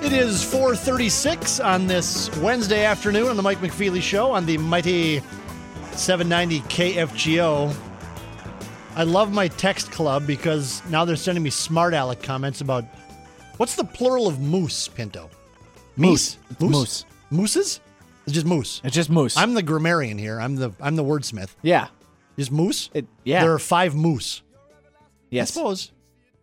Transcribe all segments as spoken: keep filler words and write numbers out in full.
It is four thirty-six on this Wednesday afternoon on the Mike McFeely Show on the mighty seven ninety K F G O. I love my text club because now they're sending me smart aleck comments about what's the plural of moose, Pinto? Moose. Moose. Moose. Mooses? It's just moose. It's just moose. I'm the grammarian here. I'm the I'm the wordsmith. yeah. Just moose? It, yeah. There are five moose. yes. I suppose.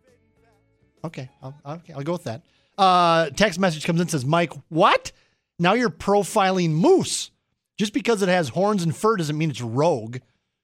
Okay, I'll, okay, I'll go with that. Uh, text message comes in and says, Mike, what? Now you're profiling moose. Just because it has horns and fur doesn't mean it's rogue.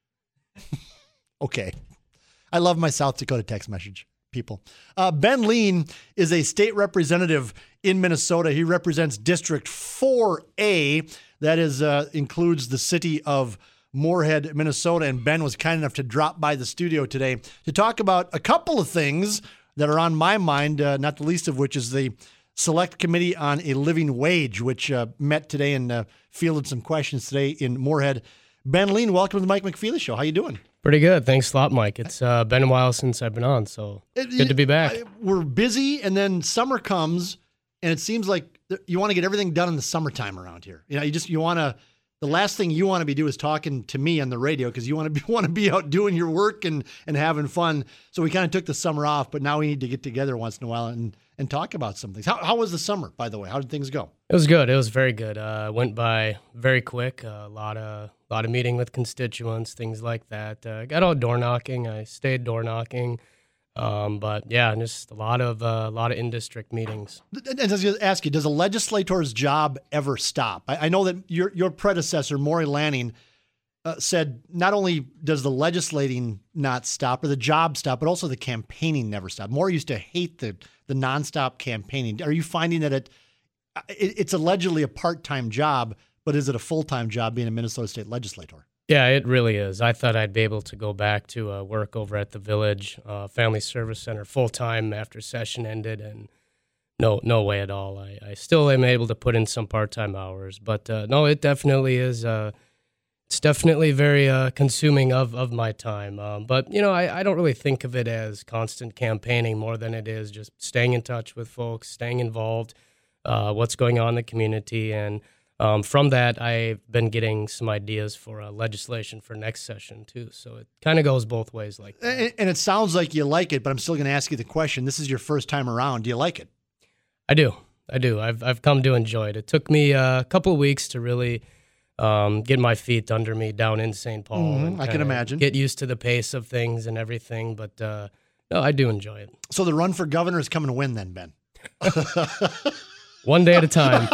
Okay. I love my South Dakota text message, people. Uh, Ben Lean is a state representative in Minnesota. He represents District four A. That is uh, includes the city of Moorhead, Minnesota. And Ben was kind enough to drop by the studio today to talk about a couple of things that are on my mind, uh, not the least of which is the Select Committee on a Living Wage, which uh, met today and uh, fielded some questions today in Moorhead. Ben Lean, welcome to the Mike McFeely Show. How you doing? Pretty good. Thanks a lot, Mike. It's uh, been a while since I've been on, so It- good to be back. I- we're busy, and then summer comes, and it seems like th- you want to get everything done in the summertime around here. You know, you just you want to. The last thing you want to be doing is talking to me on the radio because you want to be want to be out doing your work and and having fun. So we kind of took the summer off, but now we need to get together once in a while and and talk about some things. How how was the summer, by the way? How did things go? It was good. It was very good. Uh, went by very quick. A lot of lot of meeting with constituents, things like that. Uh, got all door knocking. I stayed door knocking. Um, but yeah, just a lot of a uh, lot of in-district meetings. And I was going to ask you, does a legislator's job ever stop? I, I know that your your predecessor, Maury Lanning, uh, said not only does the legislating not stop or the job stop, but also the campaigning never stop. Maury used to hate the the nonstop campaigning. Are you finding that it, it it's allegedly a part-time job, but is it a full-time job being a Minnesota state legislator? Yeah, it really is. I thought I'd be able to go back to uh, work over at the Village uh, Family Service Center full time after session ended, and no, no way at all. I, I still am able to put in some part time hours, but uh, no, it definitely is. Uh, it's definitely very uh, consuming of, of my time. Um, but you know, I, I don't really think of it as constant campaigning more than it is just staying in touch with folks, staying involved, uh, what's going on in the community, and Um, from that, I've been getting some ideas for uh, legislation for next session, too. So it kind of goes both ways like that. And, and it sounds like you like it, but I'm still going to ask you the question. This is your first time around. Do you like it? I do. I do. I've I've come to enjoy it. It took me uh, a couple of weeks to really um, get my feet under me down in Saint Paul. Mhm, and I can kinda imagine. Get used to the pace of things and everything. But uh, no, I do enjoy it. So the run for governor is coming to win then, Ben? One day at a time.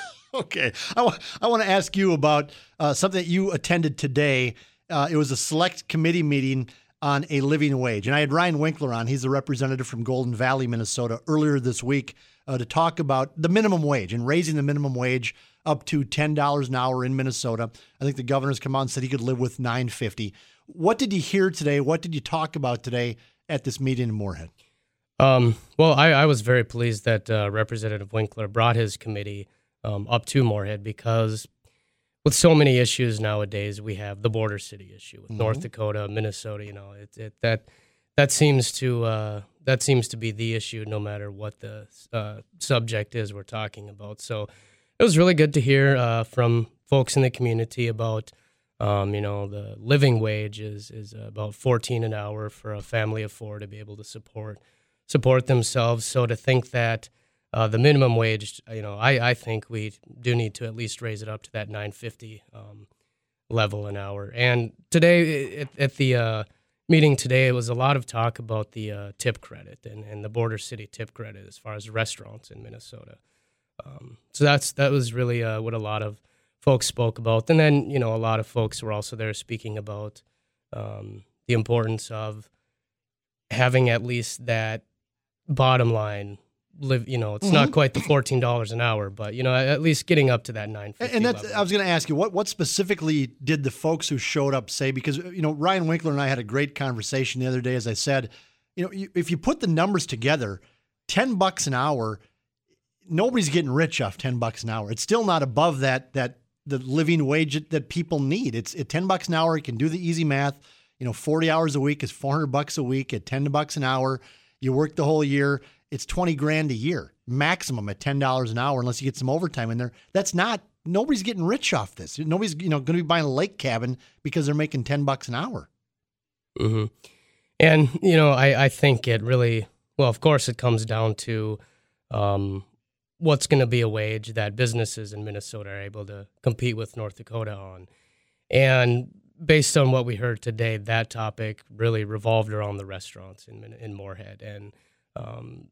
Okay. I, w- I want to ask you about uh, something that you attended today. Uh, it was a select committee meeting on a living wage. And I had Ryan Winkler on. He's a representative from Golden Valley, Minnesota, earlier this week uh, to talk about the minimum wage and raising the minimum wage up to ten dollars an hour in Minnesota. I think the governor's come out and said he could live with nine fifty. What did you hear today? What did you talk about today at this meeting in Moorhead? Um, well, I, I was very pleased that uh, Representative Winkler brought his committee Um, up to Moorhead, because with so many issues nowadays, we have the border city issue with mm-hmm. North Dakota, Minnesota. You know, it, it that that seems to uh, that seems to be the issue, no matter what the uh, subject is we're talking about. So it was really good to hear uh, from folks in the community about um, you know the living wage is is about fourteen an hour for a family of four to be able to support support themselves. So to think that Uh, the minimum wage, you know, I, I think we do need to at least raise it up to that nine fifty um, level an hour. And today, at, at the uh, meeting today, it was a lot of talk about the uh, tip credit and, and the border city tip credit as far as restaurants in Minnesota. Um, so that's that was really uh, what a lot of folks spoke about. And then, you know, a lot of folks were also there speaking about um, the importance of having at least that bottom line live, you know, it's mm-hmm. not quite the fourteen dollars an hour, but, you know, at least getting up to that nine fifty. And that's, level. I was going to ask you, what what specifically did the folks who showed up say? Because, you know, Ryan Winkler and I had a great conversation the other day, as I said, you know, you, if you put the numbers together, ten bucks an hour, nobody's getting rich off ten bucks an hour. It's still not above that, that the living wage that people need. It's at ten bucks an hour. You can do the easy math. You know, forty hours a week is four hundred bucks a week at ten bucks an hour. You work the whole year it's twenty grand a year, maximum at ten dollars an hour, unless you get some overtime in there. That's not, nobody's getting rich off this. Nobody's, you know, going to be buying a lake cabin because they're making ten bucks an hour. Mm-hmm. And, you know, I, I think it really, well, of course it comes down to um, what's going to be a wage that businesses in Minnesota are able to compete with North Dakota on. And based on what we heard today, that topic really revolved around the restaurants in in Moorhead and um,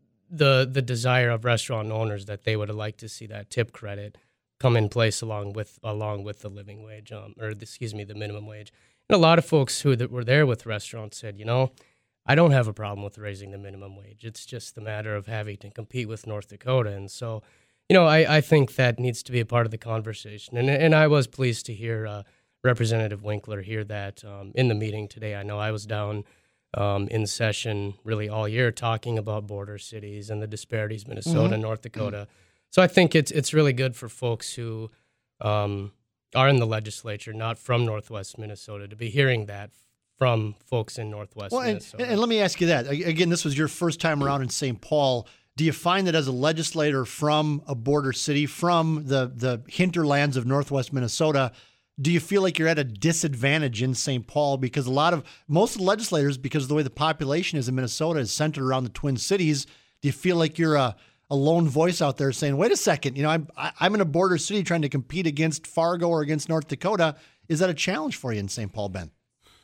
the the desire of restaurant owners that they would like to see that tip credit come in place along with along with the living wage, um, or the, excuse me, the minimum wage. And a lot of folks who that were there with restaurants said, you know, I don't have a problem with raising the minimum wage. It's just the matter of having to compete with North Dakota. And so, you know, I, I think that needs to be a part of the conversation. And and I was pleased to hear uh, Representative Winkler hear that um, in the meeting today. I know I was down um, in session really all year talking about border cities and the disparities, Minnesota, mm-hmm. North Dakota. So I think it's it's really good for folks who um, are in the legislature, not from Northwest Minnesota, to be hearing that from folks in Northwest well, and, Minnesota. And let me ask you that. Again, this was your first time around in Saint Paul. Do you find that as a legislator from a border city, from the, the hinterlands of Northwest Minnesota, do you feel like you're at a disadvantage in Saint Paul? Because a lot of, most of the legislators, because of the way the population is in Minnesota, is centered around the Twin Cities. Do you feel like you're a, a lone voice out there saying, wait a second, you know, I'm, I'm in a border city trying to compete against Fargo or against North Dakota. Is that a challenge for you in Saint Paul, Ben?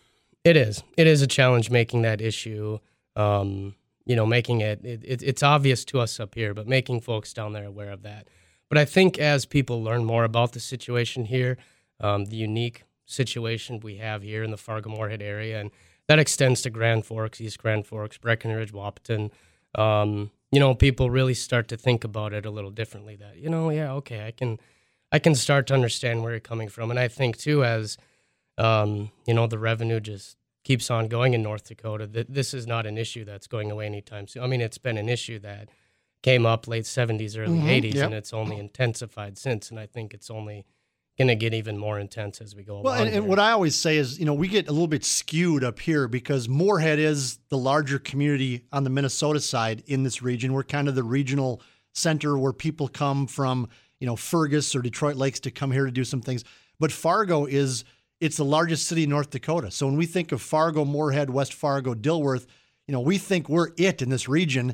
It is. It is a challenge making that issue, um, you know, making it, it, it, it's obvious to us up here, but making folks down there aware of that. But I think as people learn more about the situation here, um, the unique situation we have here in the Fargo-Moorhead area, and that extends to Grand Forks, East Grand Forks, Breckenridge, Wahpeton, um, you know, people really start to think about it a little differently that, you know, yeah, okay, I can, I can start to understand where you're coming from. And I think too, as, um, you know, the revenue just keeps on going in North Dakota, that this is not an issue that's going away anytime soon. I mean, it's been an issue that came up late seventies, early mm-hmm, eighties, yep. and it's only intensified since. And I think it's only going to get even more intense as we go well, along. And, and what I always say is, you know, we get a little bit skewed up here because Moorhead is the larger community on the Minnesota side in this region. We're kind of the regional center where people come from, you know, Fergus or Detroit Lakes to come here to do some things. But Fargo is, it's the largest city in North Dakota. So when we think of Fargo, Moorhead, West Fargo, Dilworth, you know, we think we're it in this region.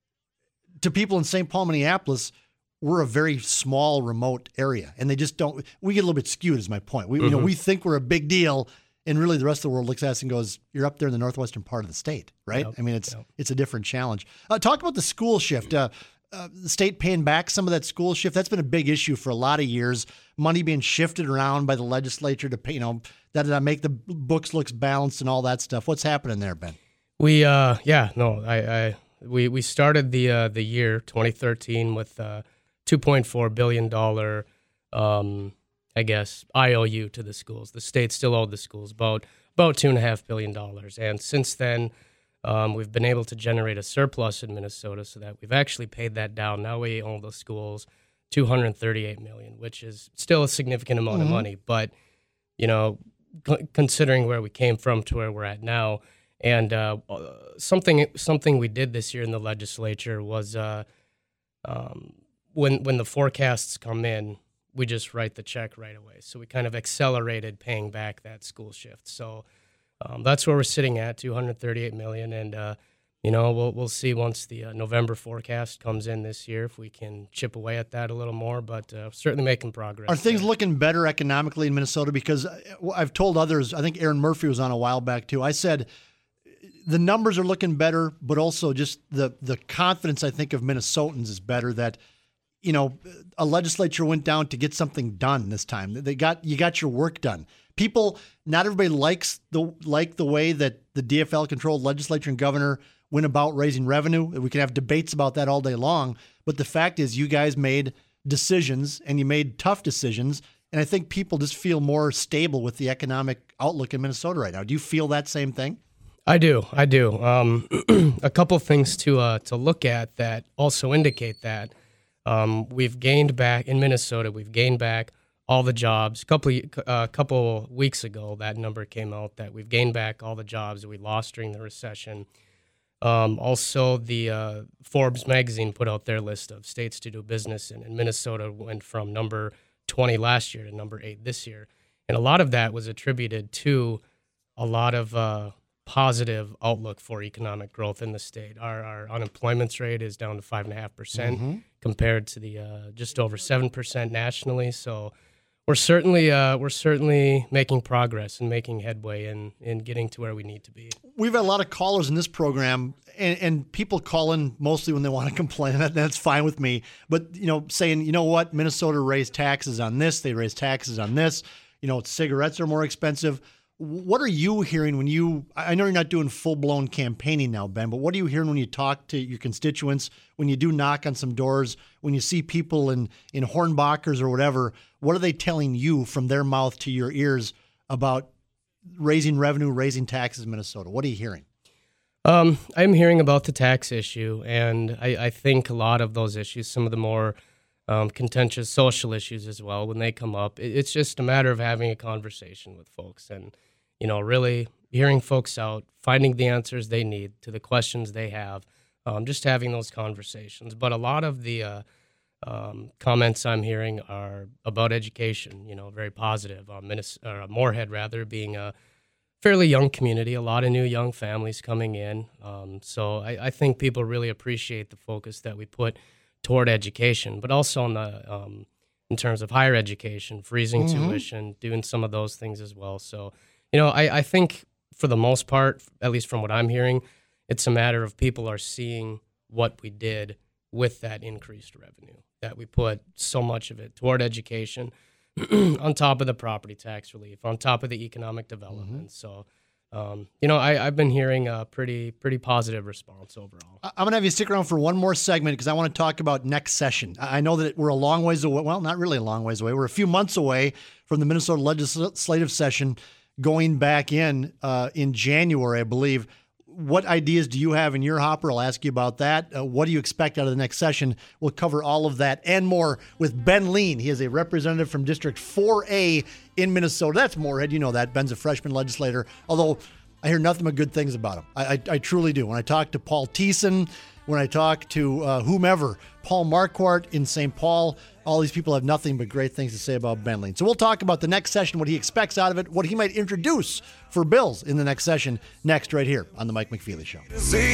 To people in Saint Paul, Minneapolis, we're a very small, remote area, and they just don't. We get a little bit skewed, is my point. We, mm-hmm. you know, we think we're a big deal, and really the rest of the world looks at us and goes, "You're up there in the northwestern part of the state, right?" Yep. I mean, it's yep. it's a different challenge. Uh, talk about the school shift. Uh, uh, the state paying back some of that school shift. That's been a big issue for a lot of years. Money being shifted around by the legislature to pay, you know, that that make the books looks balanced and all that stuff. What's happening there, Ben? We, uh, yeah, no, I, I we we started the uh, the year twenty thirteen with. Uh, two point four billion dollars, um, I guess, I O U to the schools. The state still owed the schools about about two point five billion dollars. And since then, um, we've been able to generate a surplus in Minnesota so that we've actually paid that down. Now we owe the schools two hundred thirty-eight million dollars, which is still a significant amount mm-hmm. of money. But, you know, c- considering where we came from to where we're at now, and uh, something something we did this year in the legislature was uh, um, When when the forecasts come in, we just write the check right away. So we kind of accelerated paying back that school shift. So um, that's where we're sitting at, two hundred thirty-eight million dollars. And, uh, you know, we'll we'll see once the uh, November forecast comes in this year if we can chip away at that a little more, but uh, certainly making progress. Are things there. looking better economically in Minnesota? Because I've told others, I think Aaron Murphy was on a while back too. I said the numbers are looking better, but also just the the confidence, I think, of Minnesotans is better that, you know, a legislature went down to get something done this time. They got you got your work done. People, not everybody likes the like the way that the D F L-controlled legislature and governor went about raising revenue. We can have debates about that all day long. But the fact is, you guys made decisions and you made tough decisions. And I think people just feel more stable with the economic outlook in Minnesota right now. Do you feel that same thing? I do. I do. Um, a couple things to uh, to look at that also indicate that. Um, we've gained back in Minnesota. We've gained back all the jobs. A couple uh, couple weeks ago, that number came out that we've gained back all the jobs that we lost during the recession. Um, also, the uh, Forbes magazine put out their list of states to do business in, and Minnesota went from number twenty last year to number eight this year. And a lot of that was attributed to a lot of uh, positive outlook for economic growth in the state. Our, our unemployment rate is down to five point five percent mm-hmm. compared to the uh, just over seven percent nationally. So we're certainly uh, we're certainly making progress and making headway in, in getting to where we need to be. We've had a lot of callers in this program, and, and people call in mostly when they want to complain. That, that's fine with me. But, you know, saying, you know what, Minnesota raised taxes on this, they raised taxes on this. You know, cigarettes are more expensive. What are you hearing when you, I know you're not doing full-blown campaigning now, Ben, but what are you hearing when you talk to your constituents, when you do knock on some doors, when you see people in, in Hornbachers or whatever, what are they telling you from their mouth to your ears about raising revenue, raising taxes in Minnesota? What are you hearing? Um, I'm hearing about the tax issue, and I, I think a lot of those issues, some of the more um, contentious social issues as well, when they come up, it, it's just a matter of having a conversation with folks and, you know, really hearing folks out, finding the answers they need to the questions they have, um, just having those conversations. But a lot of the uh, um, comments I'm hearing are about education, you know, very positive. Uh, Minnesota, uh, Moorhead, rather, being a fairly young community, a lot of new young families coming in. Um, so I, I think people really appreciate the focus that we put toward education, but also on the um, in terms of higher education, freezing mm-hmm. tuition, doing some of those things as well. So, you know, I, I think for the most part, at least from what I'm hearing, it's a matter of people are seeing what we did with that increased revenue, that we put so much of it toward education on top of the property tax relief, on top of the economic development. Mm-hmm. So, um, you know, I, I've been hearing a pretty pretty positive response overall. I'm going to have you stick around for one more segment because I want to talk about next session. I know that we're a long ways away. Well, not really a long ways away. We're a few months away from the Minnesota legislative session going back in uh, in January, I believe. What ideas do you have in your hopper? I'll ask you about that. Uh, what do you expect out of the next session? We'll cover all of that and more with Ben Lean. He is a representative from District four A in Minnesota. That's Moorhead. You know that. Ben's a freshman legislator, although I hear nothing but good things about him. I, I, I truly do. When I talk to Paul Thiessen, when I talk to uh, whomever, Paul Marquardt in Saint Paul, all these people have nothing but great things to say about Ben Lean. So we'll talk about the next session, what he expects out of it, what he might introduce for bills in the next session, next right here on The Mike McFeely Show.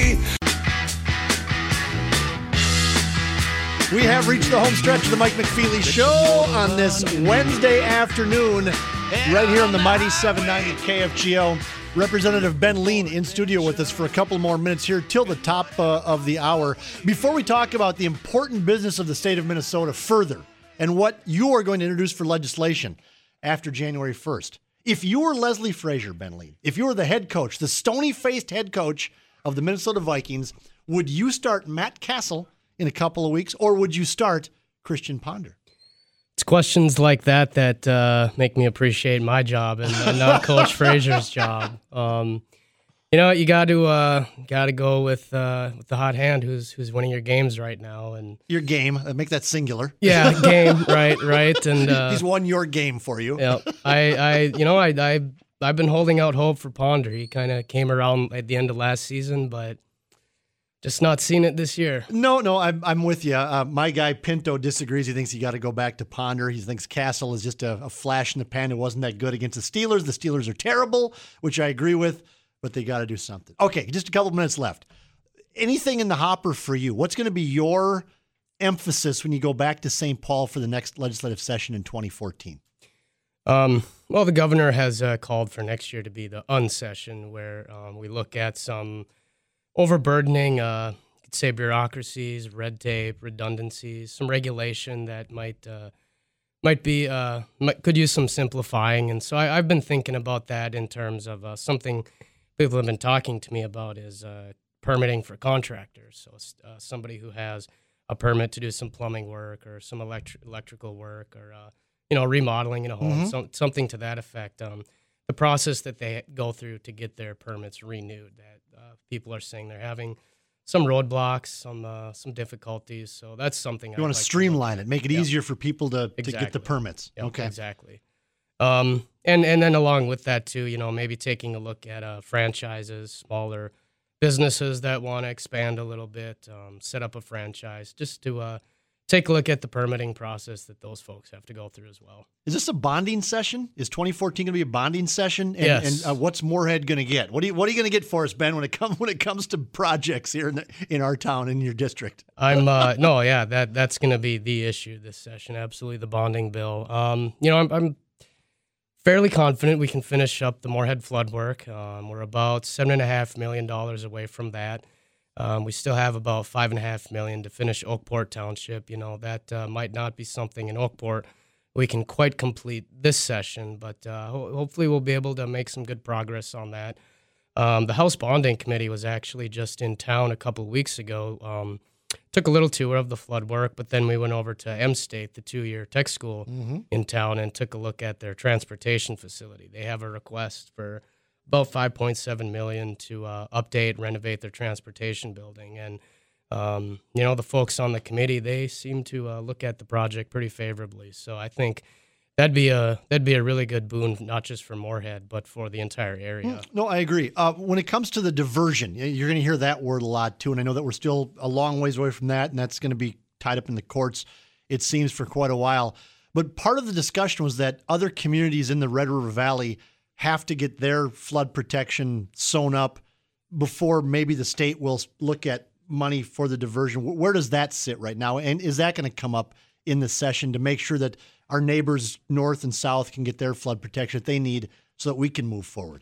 We have reached the home stretch of The Mike McFeely Show on this Wednesday afternoon, right here on the mighty seven ninety K F G O. Representative Ben Lean in studio with us for a couple more minutes here till the top uh, of the hour. Before we talk about the important business of the state of Minnesota further and what you are going to introduce for legislation after January first, if you were Leslie Frazier, Ben Lean, if you were the head coach, the stony-faced head coach of the Minnesota Vikings, would you start Matt Castle in a couple of weeks or would you start Christian Ponder? It's questions like that that uh, make me appreciate my job and, and not Coach Frazier's job. Um, you know, you got to uh, got to go with uh, with the hot hand who's who's winning your games right now, and your game. Uh, make that singular. Yeah, game. Right, right. And uh, he's won your game for you. Yeah, I, I, you know, I, I, I've been holding out hope for Ponder. He kind of came around at the end of last season, but just not seen it this year. No, no, I'm I'm with you. Uh, my guy Pinto disagrees. He thinks you got to go back to Ponder. He thinks Castle is just a, a flash in the pan. It wasn't that good against the Steelers. The Steelers are terrible, which I agree with, but they got to do something. Okay, just a couple minutes left. Anything in the hopper for you? What's going to be your emphasis when you go back to Saint Paul for the next legislative session in twenty fourteen? Um, well, the governor has uh, called for next year to be the unsession, where um, we look at some overburdening, uh, you could say bureaucracies, red tape, redundancies, some regulation that might uh, might be uh, might, could use some simplifying. And so I, I've been thinking about that in terms of uh, something people have been talking to me about is uh, permitting for contractors. So uh, somebody who has a permit to do some plumbing work or some electri- electrical work or uh, you know remodeling in a home, mm-hmm. some, something to that effect. Um, the process that they go through to get their permits renewed. That uh, people are saying they're having some roadblocks, some uh, some difficulties. So that's something you want to like streamline it, make it yep. easier for people to, exactly. to get the permits. Yep, okay, exactly. Um, and and then along with that too, you know, maybe taking a look at uh, franchises, smaller businesses that want to expand a little bit, um, set up a franchise, just to uh, take a look at the permitting process that those folks have to go through as well. Is this a bonding session? Is twenty fourteen going to be a bonding session? And, yes. And uh, what's Moorhead going to get? What are you What are you going to get for us, Ben, when it comes when it comes to projects here in the, in our town, in your district? I'm uh, no, yeah, that that's going to be the issue this session. Absolutely, the bonding bill. Um, you know, I'm, I'm fairly confident we can finish up the Moorhead flood work. Um, we're about seven and a half million dollars away from that. Um, we still have about five and a half million to finish Oakport Township. You know, that uh, might not be something in Oakport we can quite complete this session, but uh, ho- hopefully we'll be able to make some good progress on that. Um, the House Bonding Committee was actually just in town a couple of weeks ago. Um, took a little tour of the flood work, but then we went over to M-State, the two-year tech school mm-hmm. in town, and took a look at their transportation facility. They have a request for about five point seven million dollars to uh, update, renovate their transportation building. And, um, you know, the folks on the committee, they seem to uh, look at the project pretty favorably. So I think that'd be a that'd be a really good boon, not just for Moorhead, but for the entire area. No, I agree. Uh, when it comes to the diversion, you're going to hear that word a lot, too. And I know that we're still a long ways away from that, and that's going to be tied up in the courts, it seems, for quite a while. But part of the discussion was that other communities in the Red River Valley have to get their flood protection sewn up before maybe the state will look at money for the diversion. Where does that sit right now? And is that going to come up in the session to make sure that our neighbors north and south can get their flood protection that they need so that we can move forward?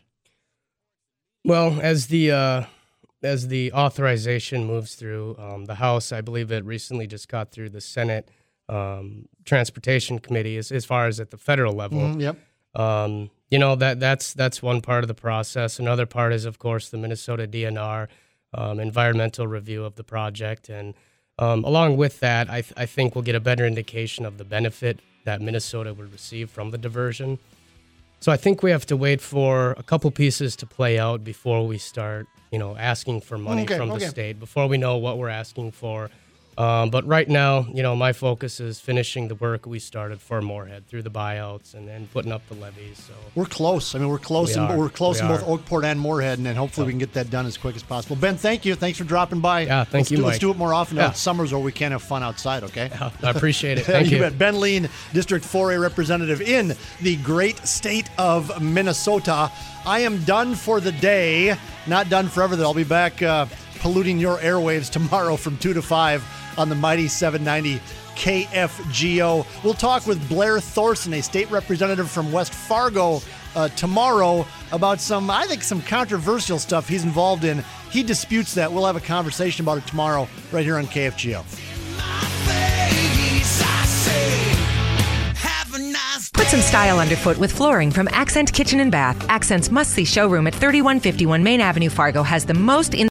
Well, as the uh, as the authorization moves through um, the House, I believe it recently just got through the Senate um, Transportation Committee as, as far as at the federal level. Mm, yep. Um, you know, that that's that's one part of the process. Another part is, of course, the Minnesota D N R um, environmental review of the project. And um, along with that, I, th- I think we'll get a better indication of the benefit that Minnesota would receive from the diversion. So I think we have to wait for a couple pieces to play out before we start, you know, asking for money okay, from okay. the state, before we know what we're asking for. Um, but right now, you know, my focus is finishing the work we started for Moorhead through the buyouts and then putting up the levees. So we're close. I mean, we're close. We in, are. We're close we in both are. Oakport and Moorhead, and then hopefully Yep. we can get that done as quick as possible. Ben, thank you. Thanks for dropping by. Yeah, thank let's you, do, Mike. Let's do it more often. Yeah. It's summers where we can't have fun outside, okay? Yeah, I appreciate it. Thank you. you bet. Ben Lean, District four A representative in the great state of Minnesota. I am done for the day. Not done forever, though. I'll be back uh, polluting your airwaves tomorrow from two to five on the mighty seven ninety K F G O. We'll talk with Blair Thorson, a state representative from West Fargo, uh, tomorrow about some, I think, some controversial stuff he's involved in. He disputes that. We'll have a conversation about it tomorrow right here on K F G O. Put some style underfoot with flooring from Accent Kitchen and Bath. Accent's must-see showroom at thirty-one fifty-one Main Avenue, Fargo has the most in